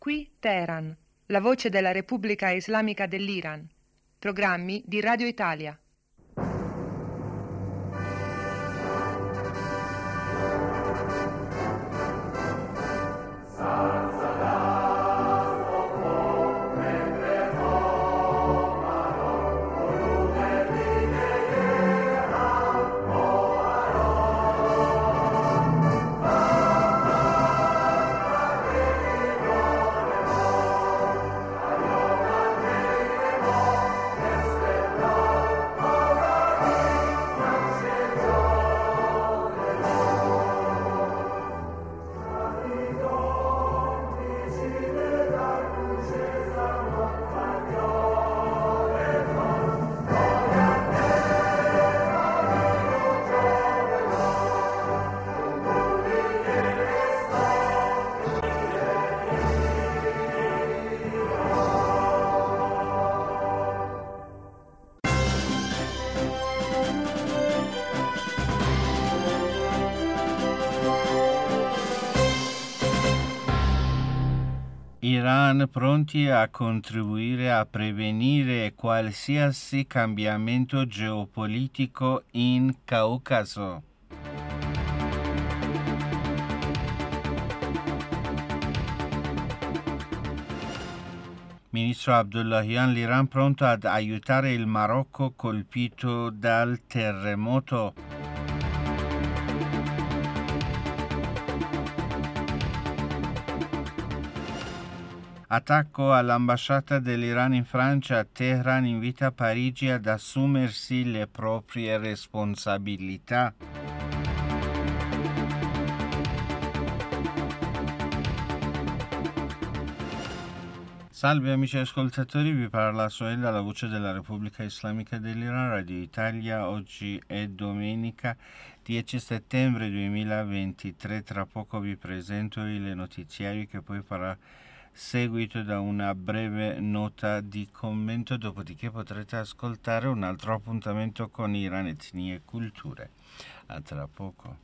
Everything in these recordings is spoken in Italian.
Qui Teheran, la voce della Repubblica Islamica dell'Iran. Programmi di Radio Italia. Iran pronti a contribuire a prevenire qualsiasi cambiamento geopolitico in Caucaso. Ministro Abdullahian, l'Iran pronto ad aiutare il Marocco colpito dal terremoto. Attacco all'ambasciata dell'Iran in Francia. Teheran invita Parigi ad assumersi le proprie responsabilità. Salve amici ascoltatori, vi parla Soel dalla voce della Repubblica Islamica dell'Iran, Radio Italia. Oggi è domenica 10 settembre 2023. Tra poco vi presento il notiziario che poi farà seguito da una breve nota di commento, dopodiché potrete ascoltare un altro appuntamento con Iran, etnie e culture. A tra poco.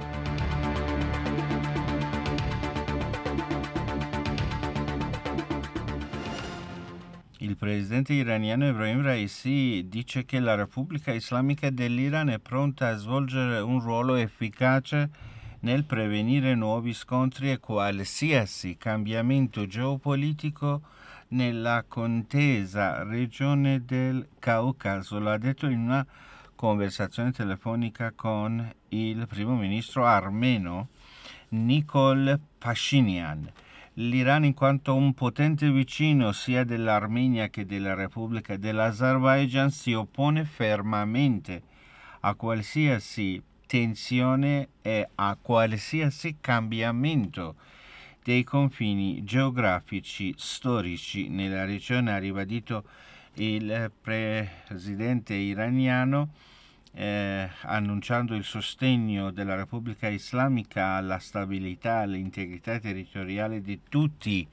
Il presidente iraniano Ebrahim Raisi dice che la Repubblica Islamica dell'Iran è pronta a svolgere un ruolo efficace nel prevenire nuovi scontri e qualsiasi cambiamento geopolitico nella contesa regione del Caucaso. L'ha detto in una conversazione telefonica con il primo ministro armeno Nikol Pashinyan. L'Iran, in quanto un potente vicino sia dell'Armenia che della Repubblica dell'Azerbaijan, si oppone fermamente a qualsiasi tensione e a qualsiasi cambiamento dei confini geografici storici nella regione, ha ribadito il presidente iraniano, annunciando il sostegno della Repubblica Islamica alla stabilità, all'integrità territoriale di tutti i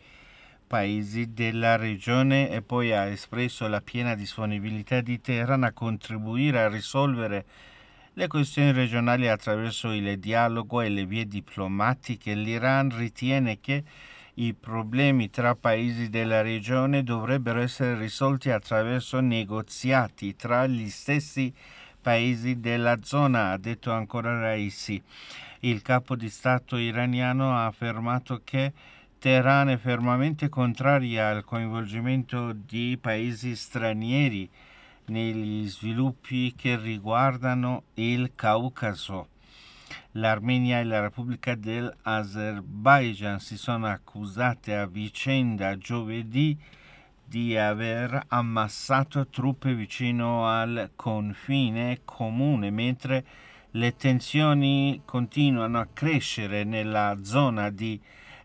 paesi della regione, e poi ha espresso la piena disponibilità di Teheran a contribuire a risolvere le questioni regionali attraverso il dialogo e le vie diplomatiche. L'Iran ritiene che i problemi tra paesi della regione dovrebbero essere risolti attraverso negoziati tra gli stessi paesi della zona, ha detto ancora Raisi. Il capo di Stato iraniano ha affermato che Teheran è fermamente contraria al coinvolgimento di paesi stranieri negli sviluppi che riguardano il Caucaso. L'Armenia e la Repubblica dell'Azerbaijan si sono accusate a vicenda giovedì di aver ammassato truppe vicino al confine comune, mentre le tensioni continuano a crescere nella zona di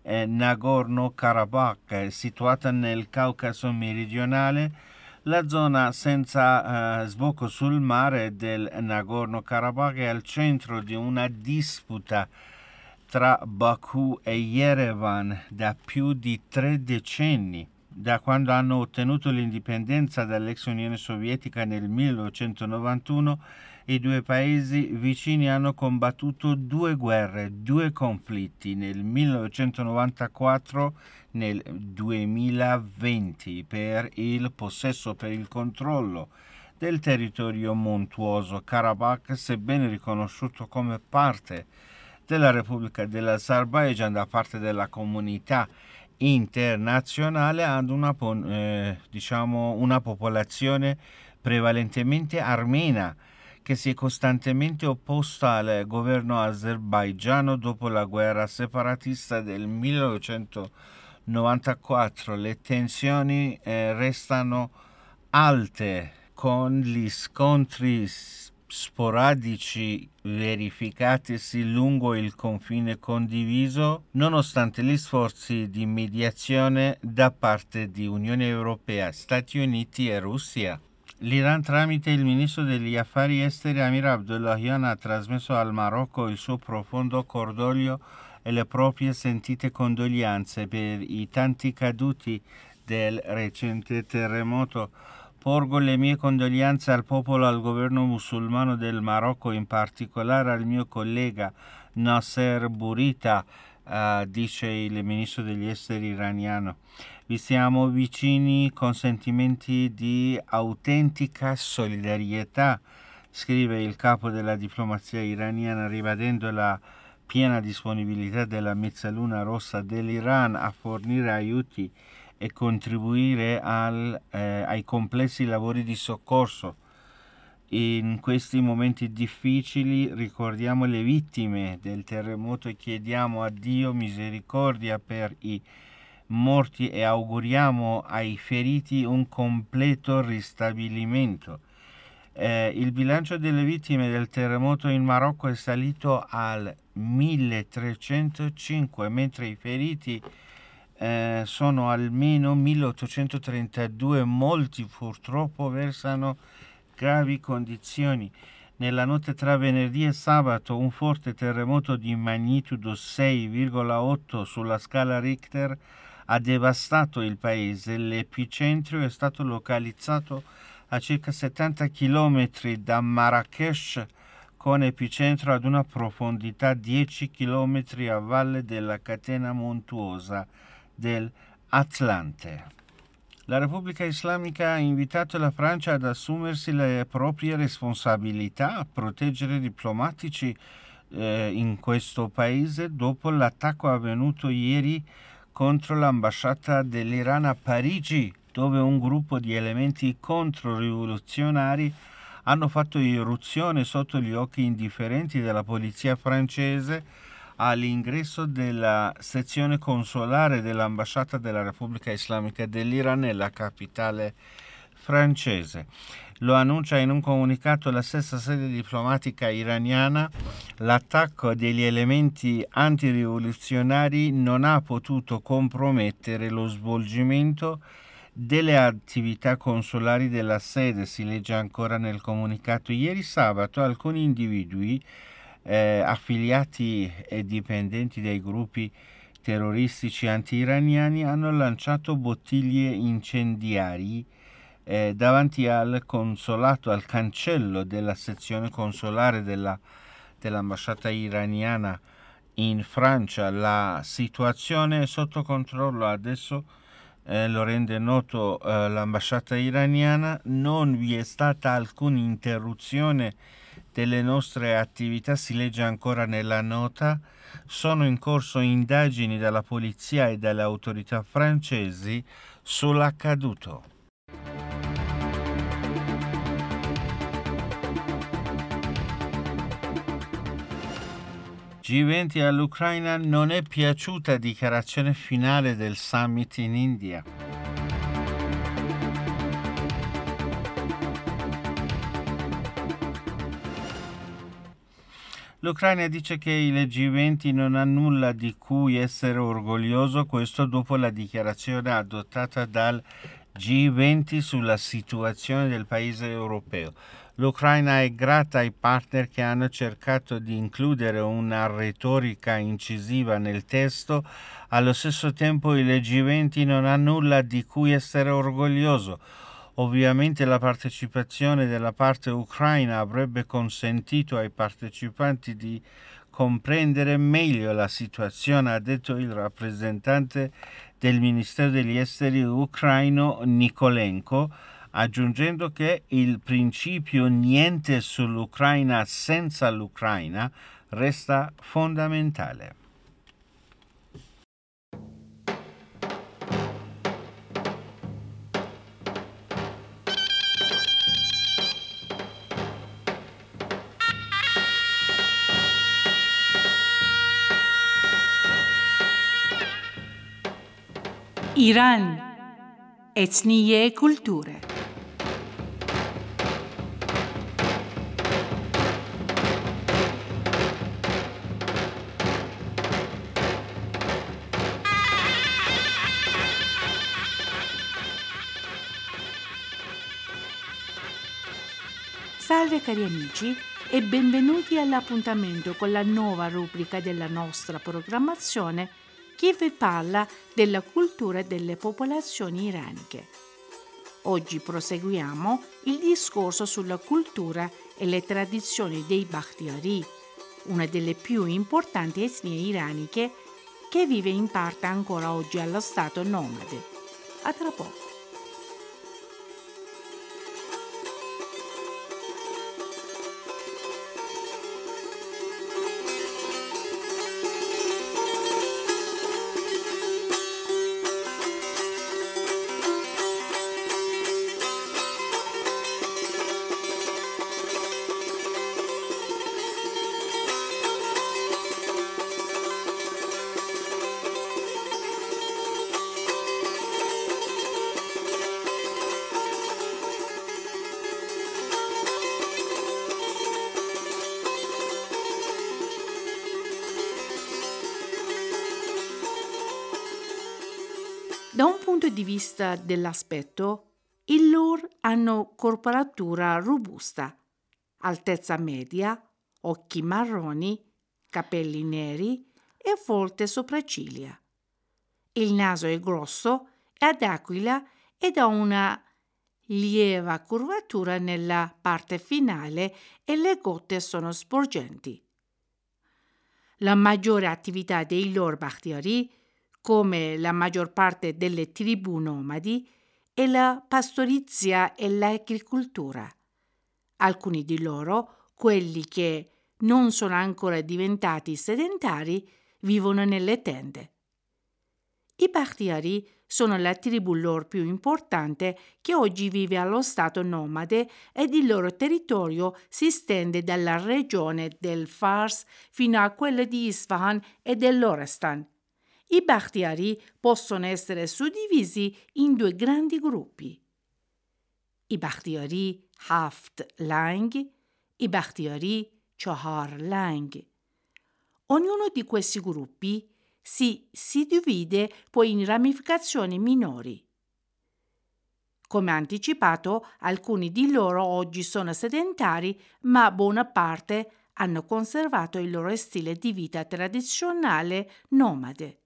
Nagorno-Karabakh, situata nel Caucaso meridionale. La zona senza sbocco sul mare del Nagorno-Karabakh è al centro di una disputa tra Baku e Yerevan da più di 3 decenni. Da quando hanno ottenuto l'indipendenza dall'ex Unione Sovietica nel 1991, I due paesi vicini hanno combattuto 2 guerre, 2 conflitti nel 1994 nel 2020 per il possesso, per il controllo del territorio montuoso Karabakh, sebbene riconosciuto come parte della Repubblica dell'Azerbaigian da parte della comunità internazionale, ad una popolazione prevalentemente armena che si è costantemente opposta al governo azerbaigiano dopo la guerra separatista del 1994. Le tensioni restano alte, con gli scontri sporadici verificatisi lungo il confine condiviso, nonostante gli sforzi di mediazione da parte di Unione Europea, Stati Uniti e Russia. L'Iran, tramite il ministro degli affari esteri Amir Abdollahian, ha trasmesso al Marocco il suo profondo cordoglio e le proprie sentite condoglianze per i tanti caduti del recente terremoto. Porgo le mie condoglianze al popolo e al governo musulmano del Marocco, in particolare al mio collega Nasser Bourita, dice il ministro degli esteri iraniano. Vi siamo vicini con sentimenti di autentica solidarietà, scrive il capo della diplomazia iraniana, ribadendo la piena disponibilità della Mezzaluna Rossa dell'Iran a fornire aiuti e contribuire ai complessi lavori di soccorso. In questi momenti difficili ricordiamo le vittime del terremoto e chiediamo a Dio misericordia per i morti e auguriamo ai feriti un completo ristabilimento. Il bilancio delle vittime del terremoto in Marocco è salito al 1305, mentre i feriti sono almeno 1832. Molti purtroppo versano gravi condizioni. Nella notte tra venerdì e sabato un forte terremoto di magnitudo 6,8 sulla scala Richter ha devastato il paese. L'epicentro è stato localizzato a circa 70 km da Marrakech, con epicentro ad una profondità 10 km a valle della catena montuosa dell'Atlante. La Repubblica Islamica ha invitato la Francia ad assumersi le proprie responsabilità, a proteggere i diplomatici in questo paese dopo l'attacco avvenuto ieri contro l'ambasciata dell'Iran a Parigi, dove un gruppo di elementi controrivoluzionari hanno fatto irruzione sotto gli occhi indifferenti della polizia francese all'ingresso della sezione consolare dell'ambasciata della Repubblica Islamica dell'Iran nella capitale francese. Lo annuncia in un comunicato la stessa sede diplomatica iraniana. L'attacco degli elementi antirivoluzionari non ha potuto compromettere lo svolgimento delle attività consolari della sede, si legge ancora nel comunicato. Ieri sabato alcuni individui affiliati e dipendenti dai gruppi terroristici anti-iraniani hanno lanciato bottiglie incendiarie davanti al consolato, al cancello della sezione consolare dell'ambasciata iraniana in Francia. La situazione è sotto controllo adesso, lo rende noto l'ambasciata iraniana. Non vi è stata alcuna interruzione delle nostre attività, si legge ancora nella nota. Sono in corso indagini dalla polizia e dalle autorità francesi sull'accaduto. G20 all'Ucraina, non è piaciuta dichiarazione finale del summit in India. L'Ucraina dice che il G20 non ha nulla di cui essere orgoglioso, questo dopo la dichiarazione adottata dal G20 sulla situazione del paese europeo. L'Ucraina è grata ai partner che hanno cercato di includere una retorica incisiva nel testo. Allo stesso tempo il G20 non ha nulla di cui essere orgoglioso. Ovviamente la partecipazione della parte ucraina avrebbe consentito ai partecipanti di comprendere meglio la situazione, ha detto il rappresentante del Ministero degli Esteri ucraino Nikolenko, aggiungendo che il principio niente sull'Ucraina senza l'Ucraina resta fondamentale. Iran, etnie e culture. Salve cari amici e benvenuti all'appuntamento con la nuova rubrica della nostra programmazione che vi parla della cultura delle popolazioni iraniche. Oggi proseguiamo il discorso sulla cultura e le tradizioni dei Bakhtiari, una delle più importanti etnie iraniche che vive in parte ancora oggi allo stato nomade. A tra poco. Da un punto di vista dell'aspetto, i loro hanno corporatura robusta, altezza media, occhi marroni, capelli neri e folte sopracciglia. Il naso è grosso e ad aquila ed ha una lieve curvatura nella parte finale e le gote sono sporgenti. La maggiore attività dei loro Bakhtiari, come la maggior parte delle tribù nomadi, è la pastorizia e l'agricoltura. Alcuni di loro, quelli che non sono ancora diventati sedentari, vivono nelle tende. I Bakhtiari sono la tribù loro più importante che oggi vive allo stato nomade ed il loro territorio si estende dalla regione del Fars fino a quella di Isfahan e dell'Orestan. I Bakhtiari possono essere suddivisi in due grandi gruppi: i Bakhtiari Haft Lang, i Bakhtiari Chahar Lang. Ognuno di questi gruppi si divide poi in ramificazioni minori. Come anticipato, alcuni di loro oggi sono sedentari, ma buona parte hanno conservato il loro stile di vita tradizionale nomade.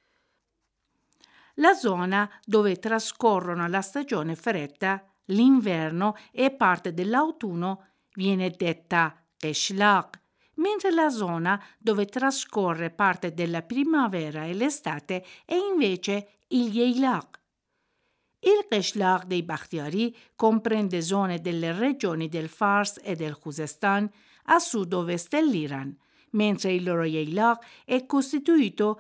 La zona dove trascorrono la stagione fredda, l'inverno e parte dell'autunno viene detta Qishlag, mentre la zona dove trascorre parte della primavera e l'estate è invece il Yeilaq. Il Qishlag dei Bakhtiari comprende zone delle regioni del Fars e del Khuzestan a sud-ovest dell'Iran, mentre il loro Yeilaq è costituito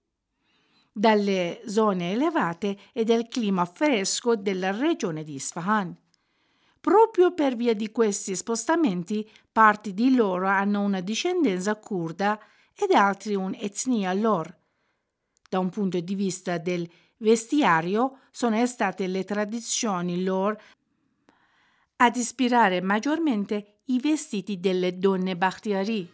dalle zone elevate e del clima fresco della regione di Isfahan. Proprio per via di questi spostamenti, parti di loro hanno una discendenza curda ed altri un'etnia lor. Da un punto di vista del vestiario, sono state le tradizioni lor ad ispirare maggiormente i vestiti delle donne Bakhtiari.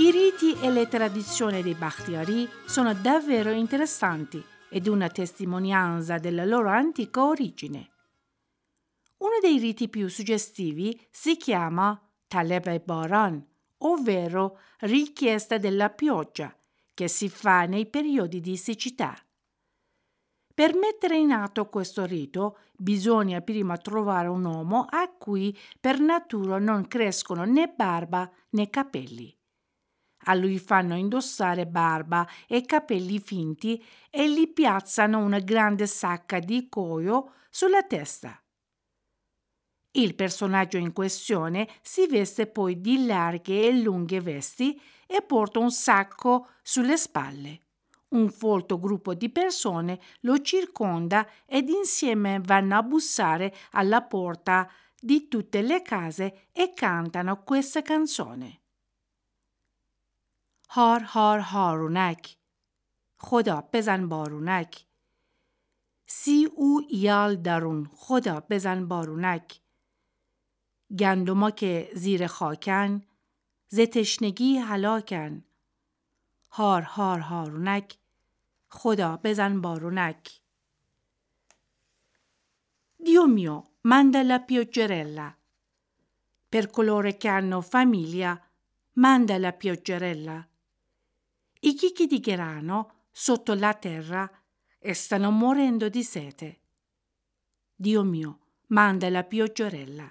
I riti e le tradizioni dei Bakhtiari sono davvero interessanti ed una testimonianza della loro antica origine. Uno dei riti più suggestivi si chiama Taleb-e-Baran, ovvero richiesta della pioggia, che si fa nei periodi di siccità. Per mettere in atto questo rito bisogna prima trovare un uomo a cui per natura non crescono né barba né capelli. A lui fanno indossare barba e capelli finti e gli piazzano una grande sacca di cuoio sulla testa. Il personaggio in questione si veste poi di larghe e lunghe vesti e porta un sacco sulle spalle. Un folto gruppo di persone lo circonda ed insieme vanno a bussare alla porta di tutte le case e cantano questa canzone. هار هار هارونک خدا بزن بارونک سی او یال درون خدا بزن بارونک گندما که زیر خاکن ز تشنگی هلاکن هار هار هارونک خدا بزن بارونک Dio mio, manda la pioggerella. Per coloro che hanno famiglia, manda la pioggerella. I chicchi di grano sotto la terra stanno morendo di sete. Dio mio, manda la pioggerella.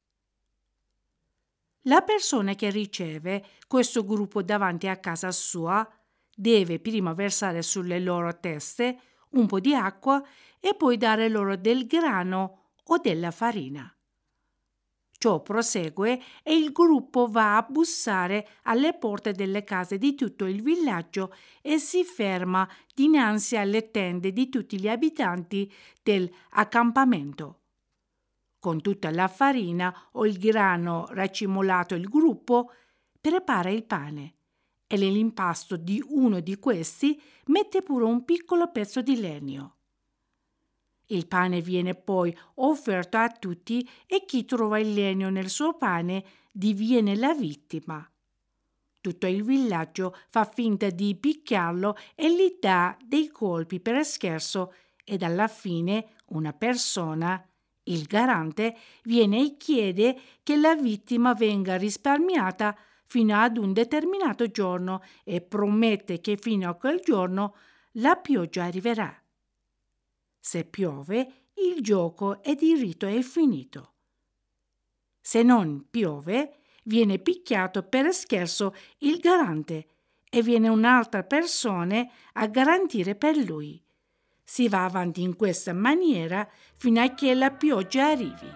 La persona che riceve questo gruppo davanti a casa sua deve prima versare sulle loro teste un po' di acqua e poi dare loro del grano o della farina. Ciò prosegue e il gruppo va a bussare alle porte delle case di tutto il villaggio e si ferma dinanzi alle tende di tutti gli abitanti dell'accampamento. Con tutta la farina o il grano racimolato il gruppo prepara il pane e nell'impasto di uno di questi mette pure un piccolo pezzo di legno. Il pane viene poi offerto a tutti e chi trova il legno nel suo pane diviene la vittima. Tutto il villaggio fa finta di picchiarlo e gli dà dei colpi per scherzo ed alla fine una persona, il garante, viene e chiede che la vittima venga risparmiata fino ad un determinato giorno e promette che fino a quel giorno la pioggia arriverà. Se piove, il gioco ed il rito è finito. Se non piove, viene picchiato per scherzo il garante e viene un'altra persona a garantire per lui. Si va avanti in questa maniera fino a che la pioggia arrivi.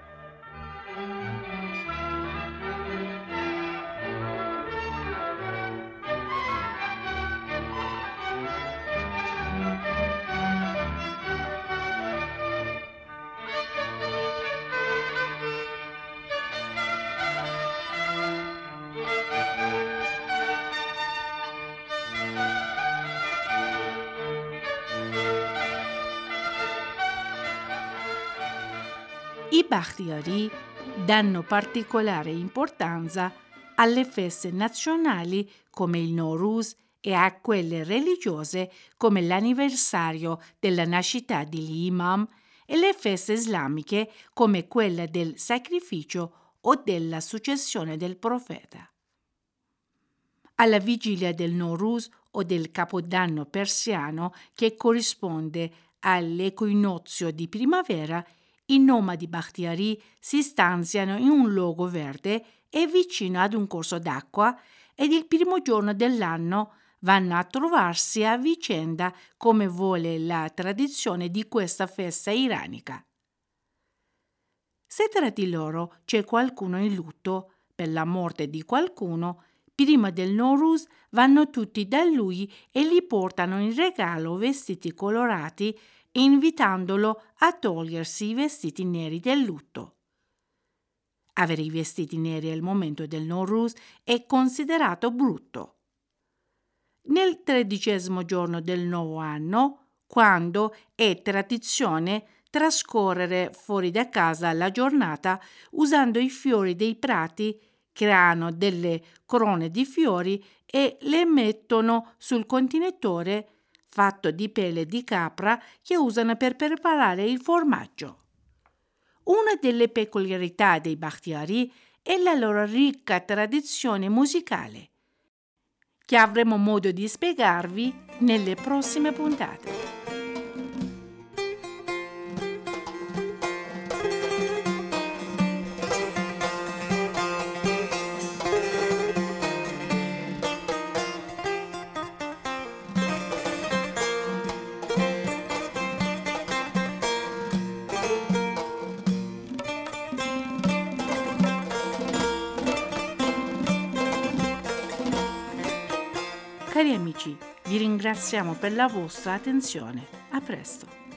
I Bakhtiari danno particolare importanza alle feste nazionali come il Nowruz e a quelle religiose come l'anniversario della nascita degli imam e le feste islamiche come quella del sacrificio o della successione del profeta. Alla vigilia del Nowruz o del Capodanno persiano, che corrisponde all'equinozio di primavera, i nomadi Bakhtiari si stanziano in un luogo verde e vicino ad un corso d'acqua ed il primo giorno dell'anno vanno a trovarsi a vicenda come vuole la tradizione di questa festa iranica. Se tra di loro c'è qualcuno in lutto per la morte di qualcuno, prima del Nowruz vanno tutti da lui e gli portano in regalo vestiti colorati invitandolo a togliersi i vestiti neri del lutto. Avere i vestiti neri al momento del Nowruz è considerato brutto. Nel 13° giorno del nuovo anno, quando è tradizione trascorrere fuori da casa la giornata usando i fiori dei prati creano delle corone di fiori e le mettono sul contenitore fatto di pelle di capra che usano per preparare il formaggio. Una delle peculiarità dei Bakhtiari è la loro ricca tradizione musicale, che avremo modo di spiegarvi nelle prossime puntate. Cari amici, vi ringraziamo per la vostra attenzione. A presto!